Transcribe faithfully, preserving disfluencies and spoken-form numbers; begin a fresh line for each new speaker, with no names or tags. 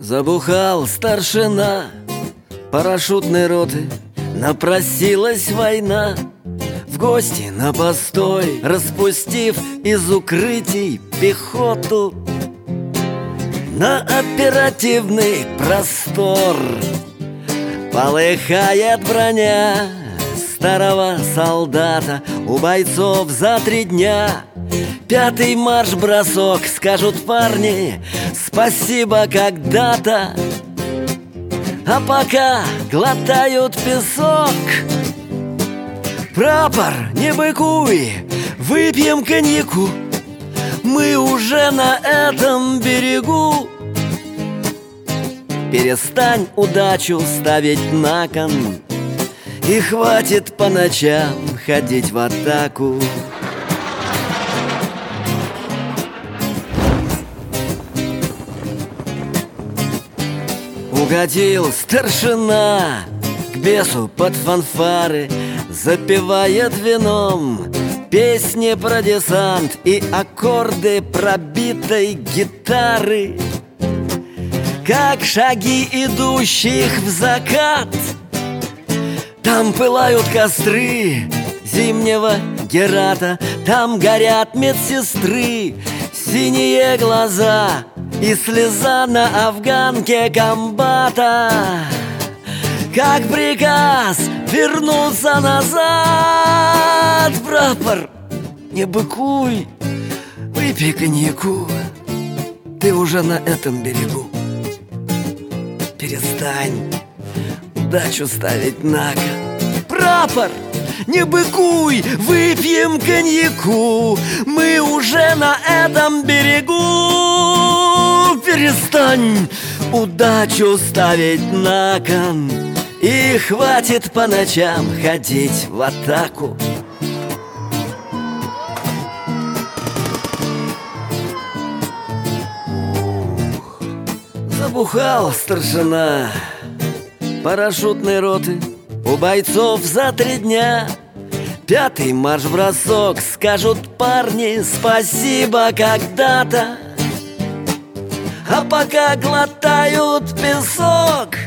Забухал старшина парашютной роты, напросилась война в гости на постой, распустив из укрытий пехоту на оперативный простор. Полыхает броня старого солдата, у бойцов за три дня пятый марш-бросок. Скажут парни спасибо когда-то, а пока глотают песок. Прапор, не быкуй, выпьем коньяку, мы уже на этом берегу. Перестань удачу ставить на кон, и хватит по ночам ходить в атаку. Угодил старшина к бесу под фанфары, запивает вином песни про десант и аккорды пробитой гитары, как шаги идущих в закат. Там пылают костры зимнего Герата, там горят медсестры, синие глаза и слеза на афганке комбата, как приказ вернуться назад. Прапор, не быкуй, выпей коньяку, ты уже на этом берегу. Перестань удачу ставить на кон. Прапор, не быкуй, выпьем коньяку, мы уже на этом берегу. Перестань удачу ставить на кон, и хватит по ночам ходить в атаку. Ух, забухал старшина парашютной роты, у бойцов за три дня пятый марш-бросок. Скажут парни спасибо когда-то, а пока глотают песок.